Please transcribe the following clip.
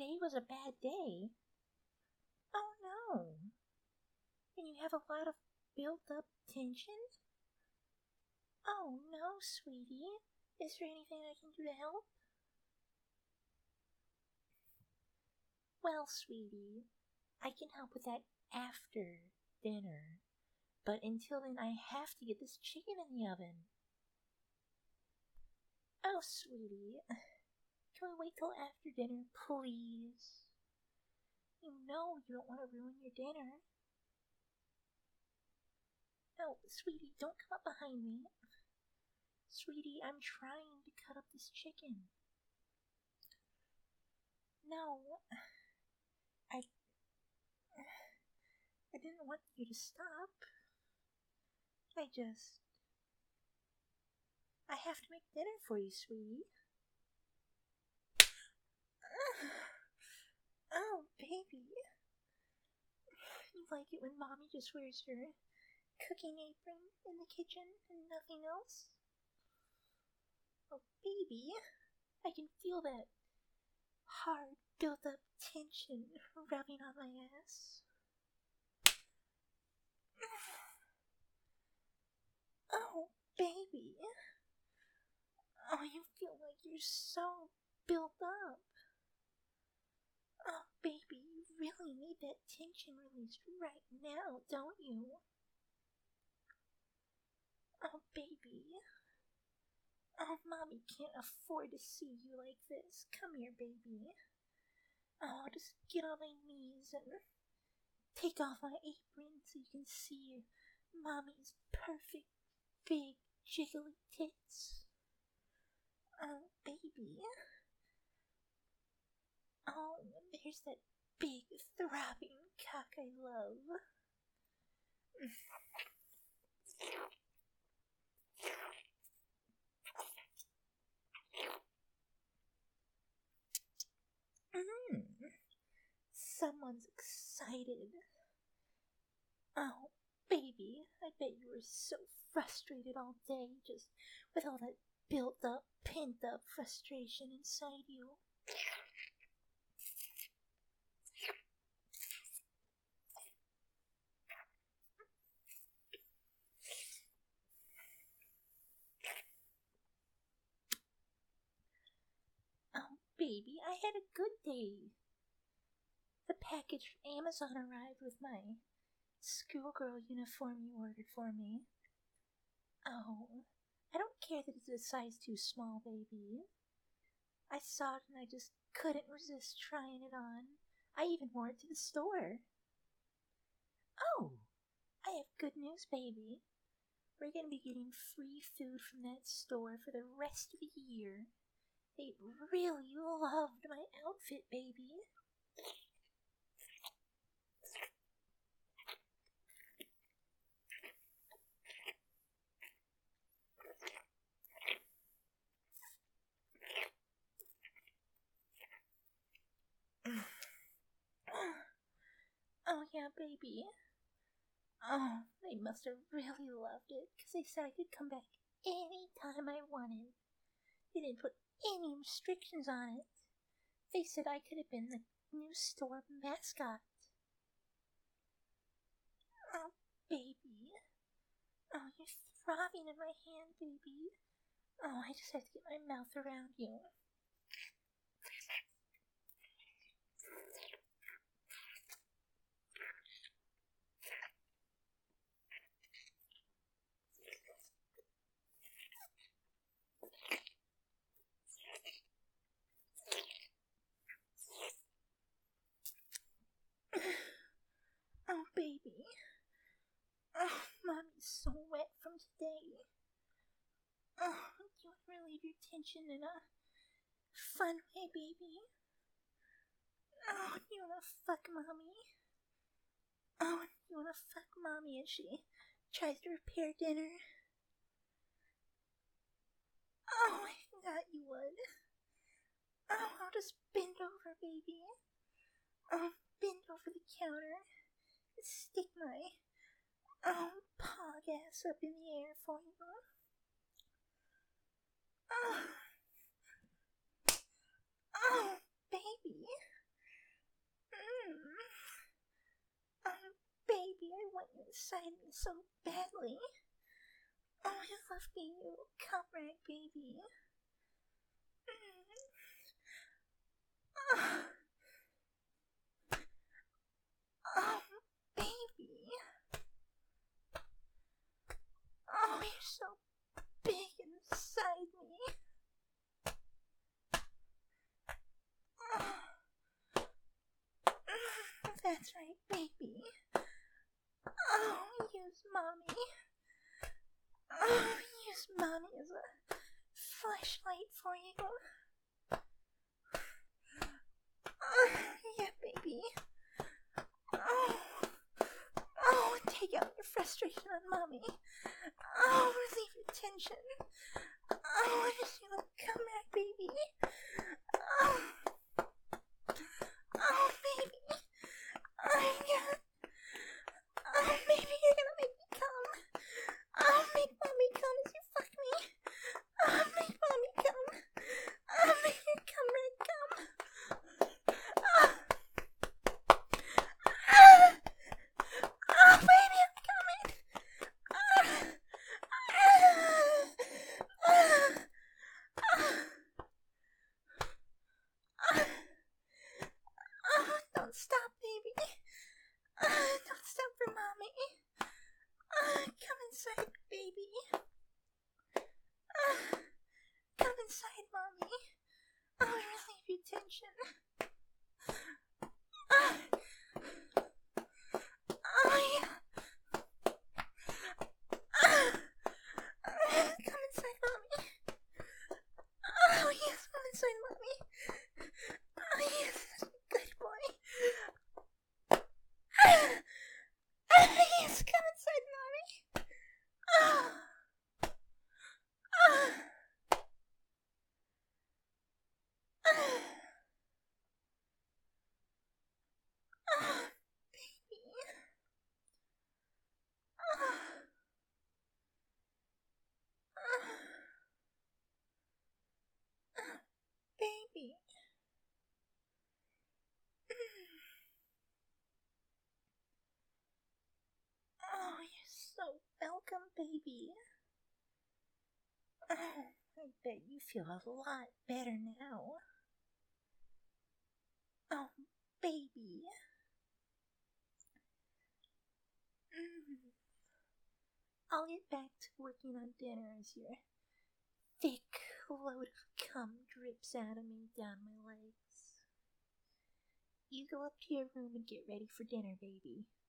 today was a bad day. Oh no. And you have a lot of built up tension? Oh no, sweetie. Is there anything I can do to help? Well, sweetie, I can help with that after dinner. But until then, I have to get this chicken in the oven. Oh, sweetie, can we wait till after dinner, please? You know you don't want to ruin your dinner. No, sweetie, don't come up behind me. Sweetie, I'm trying to cut up this chicken. No, I didn't want you to stop. I have to make dinner for you, sweetie. Oh, baby. You like it when Mommy just wears her cooking apron in the kitchen and nothing else? Oh, baby, I can feel that hard, built-up tension rubbing on my ass. Oh, baby. Oh, you feel like you're so built up. Oh, baby, you really need that tension released right now, don't you? Oh, baby. Oh, Mommy can't afford to see you like this. Come here, baby. Oh, just get on my knees and take off my apron so you can see Mommy's perfect, big, jiggly tits. Oh, baby. Oh, there's that big, throbbing cock I love. Someone's excited. Oh, baby, I bet you were so frustrated all day, just with all that built up, pent up frustration inside you. Oh, baby, I had a good day. The package from Amazon arrived with my schoolgirl uniform you ordered for me. Oh, I don't care that it's a size too small, baby. I saw it and I just couldn't resist trying it on. I even wore it to the store. Oh, I have good news, baby. We're going to be getting free food from that store for the rest of the year. They really loved my outfit, baby. Oh, yeah, baby. Oh, they must have really loved it, because they said I could come back any time I wanted. They didn't put any restrictions on it. They said I could have been the new store mascot. Oh, baby. Oh, you're throbbing in my hand, baby. Oh, I just have to get my mouth around you. Oh, baby. Oh, Mommy's so wet from today. Oh, do you want to relieve your tension in a fun way, baby? Oh, you want to fuck Mommy? Oh, you want to fuck Mommy as she tries to prepare dinner? Oh, I thought you would. Oh, I'll just bend over, baby. Oh, bend over the counter. Stick my pog ass up in the air for you. Oh, baby. inside me so badly. Oh, I love being your little comrade, baby. Oh, baby. Oh, you're so big inside me. That's right, baby. Oh, use mommy. Oh, use mommy as a flashlight for you. Yeah, baby. Oh, take out your frustration on mommy. Oh, relieve your tension. Oh, I just need to come back, baby. Oh, baby. Oh, baby, you're gonna make me come. Oh, make mommy come as you fuck me. Oh, make mommy come. Oh, make your comrade come. Oh, baby, I'm coming. Don't stop, baby. Don't stop for mommy. Come inside, baby. Come inside, mommy. I'll relieve your tension. Oh, yeah. Come inside, mommy. Oh, yes, come inside, mommy. Oh, yes, good boy. Yes, come inside, mommy. Oh. Baby. Baby. Oh, you're so welcome, baby. Oh, I bet you feel a lot better now. Oh, baby. I'll get back to working on dinner as your thick load of cum drips out of me down my legs. You go up to your room and get ready for dinner, baby.